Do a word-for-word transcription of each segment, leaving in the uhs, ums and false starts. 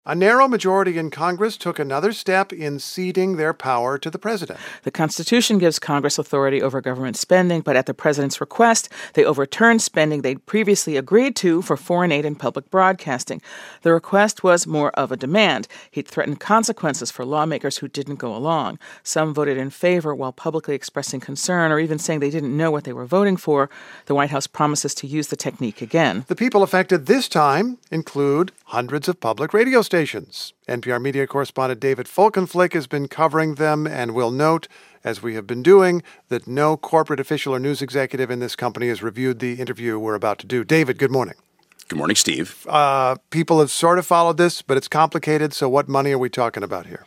A narrow majority in Congress took another step in ceding their power to the president. The Constitution gives Congress authority over government spending, but at the president's request, they overturned spending they'd previously agreed to for foreign aid and public broadcasting. The request was more of a demand. He'd threatened consequences for lawmakers who didn't go along. Some voted in favor while publicly expressing concern or even saying they didn't know what they were voting for. The White House promises to use the technique again. The people affected this time include hundreds of public radio stations. N P R media correspondent David Folkenflik has been covering them and will note, as we have been doing, that no corporate official or news executive in this company has reviewed the interview we're about to do. David, good morning. Good morning, Steve. Uh, people have sort of followed this, but it's complicated, so what money are we talking about here?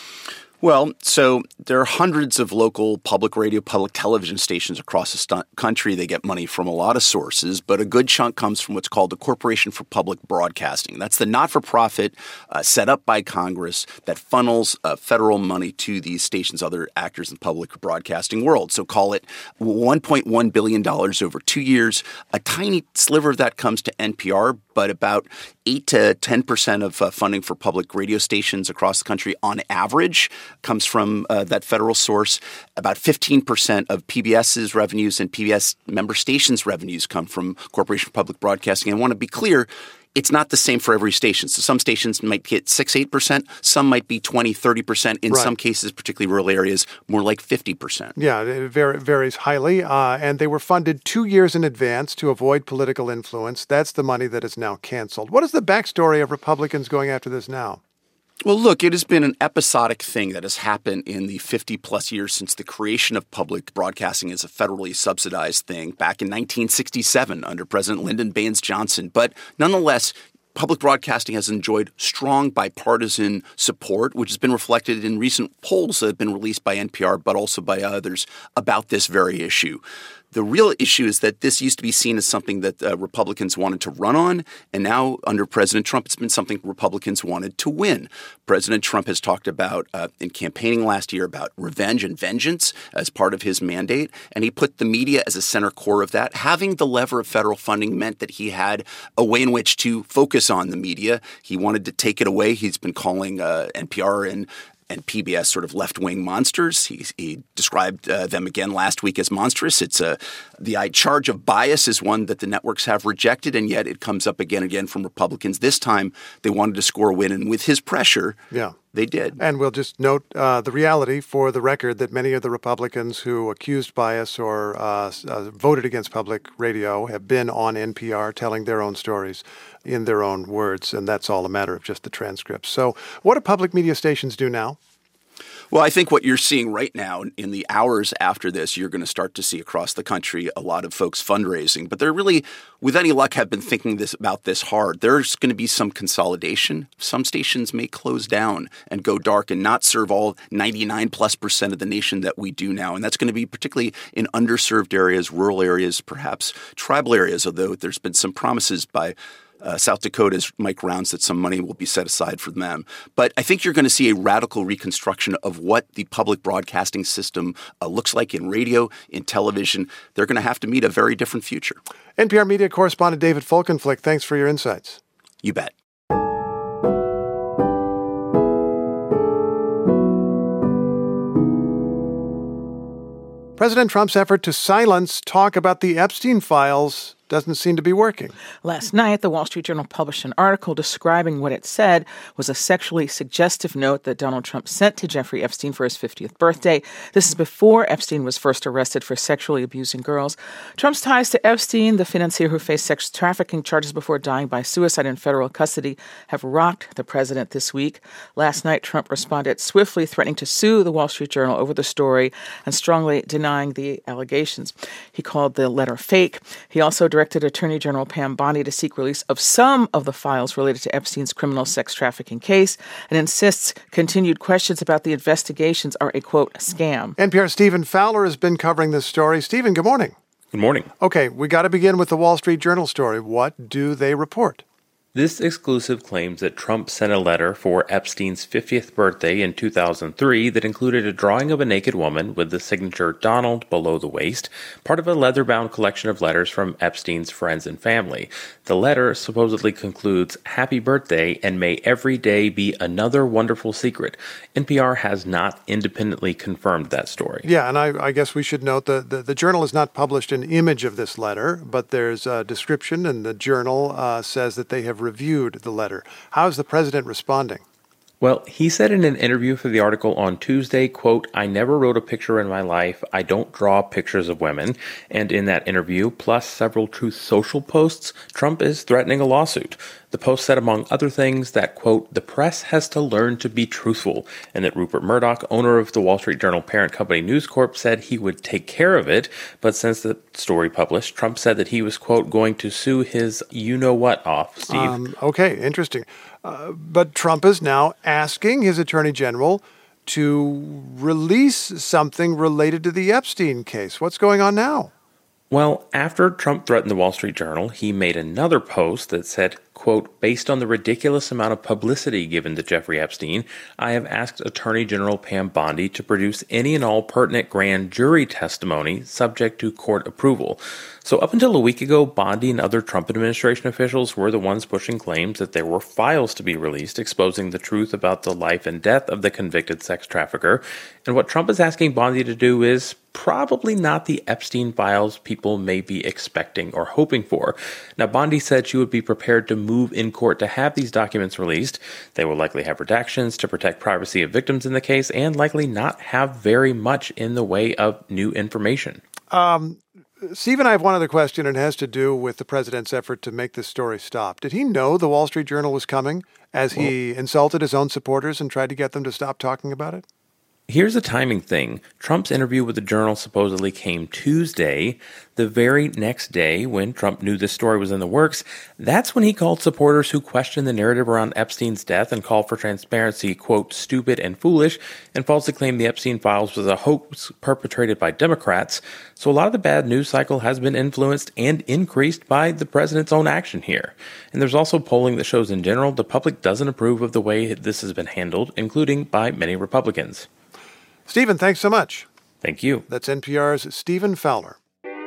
Well, so there are hundreds of local public radio, public television stations across the st- country. They get money from a lot of sources, but a good chunk comes from what's called the Corporation for Public Broadcasting. That's the not-for-profit uh, set up by Congress that funnels uh, federal money to these stations, other actors in the public broadcasting world. So call it one point one billion dollars over two years. A tiny sliver of that comes to N P R, but about eight to ten percent of uh, funding for public radio stations across the country on average comes from uh, that federal source. About fifteen percent of P B S's revenues and P B S member stations' revenues come from Corporation for Public Broadcasting. And I want to be clear, it's not the same for every station. So some stations might get six, eight percent. Some might be twenty, thirty percent. In right. some cases, particularly rural areas, more like fifty percent. Yeah, it var- varies highly. Uh, and they were funded two years in advance to avoid political influence. That's the money that is now canceled. What is the backstory of Republicans going after this now? Well, look, it has been an episodic thing that has happened in the fifty-plus years since the creation of public broadcasting as a federally subsidized thing back in nineteen sixty-seven under President Lyndon Baines Johnson. But nonetheless, public broadcasting has enjoyed strong bipartisan support, which has been reflected in recent polls that have been released by N P R, but also by others about this very issue. The real issue is that this used to be seen as something that uh, Republicans wanted to run on, and now under President Trump, it's been something Republicans wanted to win. President Trump has talked about, uh, in campaigning last year, about revenge and vengeance as part of his mandate, and he put the media as a center core of that. Having the lever of federal funding meant that he had a way in which to focus on the media. He wanted to take it away. He's been calling uh, N P R and and P B S sort of left-wing monsters. He, he described uh, them again last week as monstrous. It's a, the uh, charge of bias is one that the networks have rejected, and yet it comes up again and again from Republicans. This time, they wanted to score a win, and with his pressure, yeah. they did. And we'll just note uh, the reality for the record that many of the Republicans who accused bias or uh, uh, voted against public radio have been on N P R telling their own stories in their own words, and that's all a matter of just the transcripts. So what do public media stations do now? Well, I think what you're seeing right now in the hours after this, you're going to start to see across the country a lot of folks fundraising. But they're really, with any luck, have been thinking this about this hard. There's going to be some consolidation. Some stations may close down and go dark and not serve all ninety-nine plus percent of the nation that we do now. And that's going to be particularly in underserved areas, rural areas, perhaps tribal areas, although there's been some promises by Uh, South Dakota's Mike Rounds that some money will be set aside for them. But I think you're going to see a radical reconstruction of what the public broadcasting system uh, looks like in radio, in television. They're going to have to meet a very different future. N P R media correspondent David Folkenflik, thanks for your insights. You bet. President Trump's effort to silence talk about the Epstein files doesn't seem to be working. Last night, the Wall Street Journal published an article describing what it said was a sexually suggestive note that Donald Trump sent to Jeffrey Epstein for his fiftieth birthday. This is before Epstein was first arrested for sexually abusing girls. Trump's ties to Epstein, the financier who faced sex trafficking charges before dying by suicide in federal custody, have rocked the president this week. Last night, Trump responded swiftly, threatening to sue the Wall Street Journal over the story and strongly denying the allegations. He called the letter fake. He also directed Attorney General Pam Bondi to seek release of some of the files related to Epstein's criminal sex trafficking case and insists continued questions about the investigations are a, quote, scam. N P R's Stephen Fowler has been covering this story. Stephen, good morning. Good morning. Okay, we got to begin with the Wall Street Journal story. What do they report? This exclusive claims that Trump sent a letter for Epstein's fiftieth birthday in two thousand three that included a drawing of a naked woman with the signature Donald below the waist, part of a leather-bound collection of letters from Epstein's friends and family. The letter supposedly concludes, "Happy birthday, and may every day be another wonderful secret." N P R has not independently confirmed that story. Yeah, and I, I guess we should note that the, the Journal has not published an image of this letter, but there's a description, and the Journal uh, says that they have reviewed the letter. How is the president responding? Well, he said in an interview for the article on Tuesday, quote, "I never wrote a picture in my life. I don't draw pictures of women." And in that interview, plus several Truth Social posts, Trump is threatening a lawsuit. The post said, among other things, that, quote, "the press has to learn to be truthful," and that Rupert Murdoch, owner of the Wall Street Journal parent company News Corp, said he would take care of it. But since the story published, Trump said that he was, quote, "going to sue his you-know-what off." Steve? Um, okay, interesting. Uh, but Trump is now asking his attorney general to release something related to the Epstein case. What's going on now? Well, after Trump threatened the Wall Street Journal, he made another post that said, quote, "Based on the ridiculous amount of publicity given to Jeffrey Epstein, I have asked Attorney General Pam Bondi to produce any and all pertinent grand jury testimony subject to court approval." So up until a week ago, Bondi and other Trump administration officials were the ones pushing claims that there were files to be released exposing the truth about the life and death of the convicted sex trafficker. And what Trump is asking Bondi to do is probably not the Epstein files people may be expecting or hoping for. Now, Bondi said she would be prepared to move in court to have these documents released. They will likely have redactions to protect privacy of victims in the case and likely not have very much in the way of new information. Um, Steve and I have one other question, and it has to do with the president's effort to make this story stop. Did he know the Wall Street Journal was coming as he well, insulted his own supporters and tried to get them to stop talking about it? Here's a timing thing. Trump's interview with the Journal supposedly came Tuesday. The very next day, when Trump knew this story was in the works, that's when he called supporters who questioned the narrative around Epstein's death and called for transparency, quote, "stupid and foolish," and falsely claimed the Epstein files was a hoax perpetrated by Democrats. So a lot of the bad news cycle has been influenced and increased by the president's own action here. And there's also polling that shows in general the public doesn't approve of the way this has been handled, including by many Republicans. Stephen, thanks so much. Thank you. That's N P R's Stephen Fowler.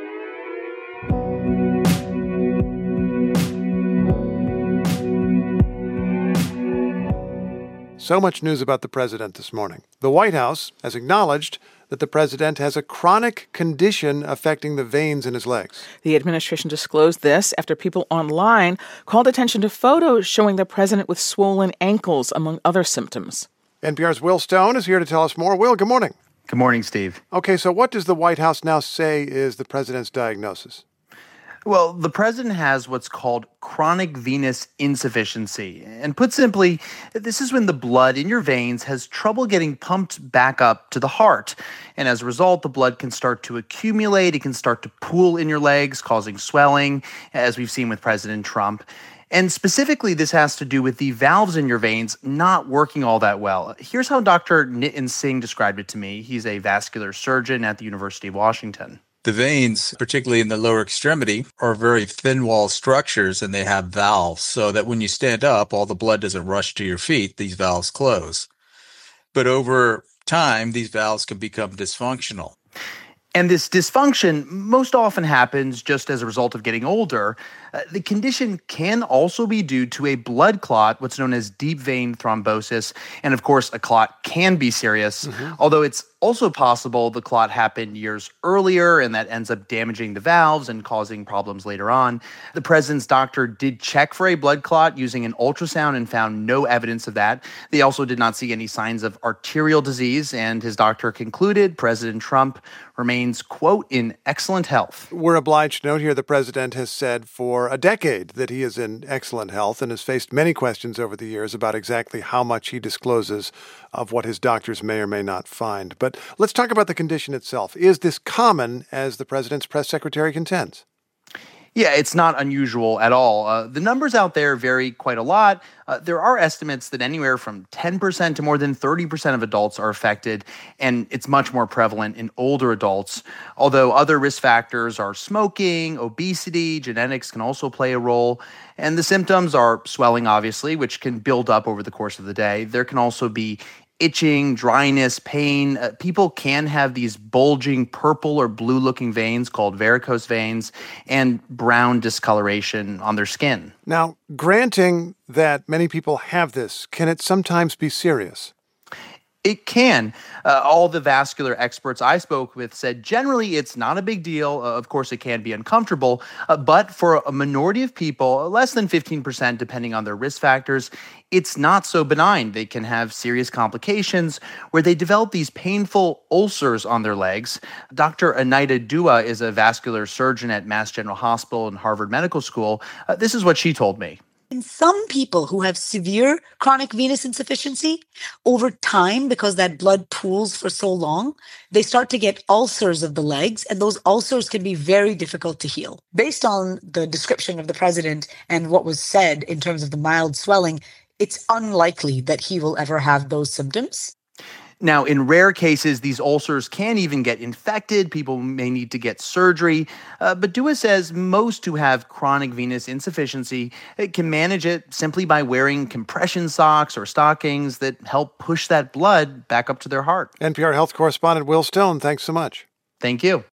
So much news about the president this morning. The White House has acknowledged that the president has a chronic condition affecting the veins in his legs. The administration disclosed this after people online called attention to photos showing the president with swollen ankles, among other symptoms. N P R's Will Stone is here to tell us more. Will, good morning. Good morning, Steve. Okay, so what does the White House now say is the president's diagnosis? Well, the president has what's called chronic venous insufficiency. And put simply, this is when the blood in your veins has trouble getting pumped back up to the heart. And as a result, the blood can start to accumulate. It can start to pool in your legs, causing swelling, as we've seen with President Trump. And specifically, this has to do with the valves in your veins not working all that well. Here's how Doctor Nitin Singh described it to me. He's a vascular surgeon at the University of Washington. The veins, particularly in the lower extremity, are very thin-walled structures, and they have valves, so that when you stand up, all the blood doesn't rush to your feet. These valves close. But over time, these valves can become dysfunctional. And this dysfunction most often happens just as a result of getting older. Uh, the condition can also be due to a blood clot, what's known as deep vein thrombosis. And of course, a clot can be serious, mm-hmm. although it's also possible the clot happened years earlier and that ends up damaging the valves and causing problems later on. The president's doctor did check for a blood clot using an ultrasound and found no evidence of that. They also did not see any signs of arterial disease, and his doctor concluded President Trump remains, quote, in excellent health. We're obliged to note here the president has said for a decade that he is in excellent health and has faced many questions over the years about exactly how much he discloses of what his doctors may or may not find. But let's talk about the condition itself. Is this common, as the president's press secretary contends? Yeah, it's not unusual at all. Uh, the numbers out there vary quite a lot. Uh, there are estimates that anywhere from ten percent to more than thirty percent of adults are affected, and it's much more prevalent in older adults. Although other risk factors are smoking, obesity, genetics can also play a role. And the symptoms are swelling, obviously, which can build up over the course of the day. There can also be itching, dryness, pain. Uh, people can have these bulging purple or blue-looking veins called varicose veins and brown discoloration on their skin. Now, granting that many people have this, can it sometimes be serious? It can. Uh, all the vascular experts I spoke with said generally it's not a big deal. Uh, of course, it can be uncomfortable. Uh, but for a minority of people, less than fifteen percent, depending on their risk factors, it's not so benign. They can have serious complications where they develop these painful ulcers on their legs. Doctor Anita Dua is a vascular surgeon at Mass General Hospital and Harvard Medical School. Uh, this is what she told me. In some people who have severe chronic venous insufficiency, over time, because that blood pools for so long, they start to get ulcers of the legs, and those ulcers can be very difficult to heal. Based on the description of the president and what was said in terms of the mild swelling, it's unlikely that he will ever have those symptoms. Now, in rare cases, these ulcers can even get infected. People may need to get surgery. Uh, but Dua says most who have chronic venous insufficiency can manage it simply by wearing compression socks or stockings that help push that blood back up to their heart. N P R health correspondent Will Stone, thanks so much. Thank you.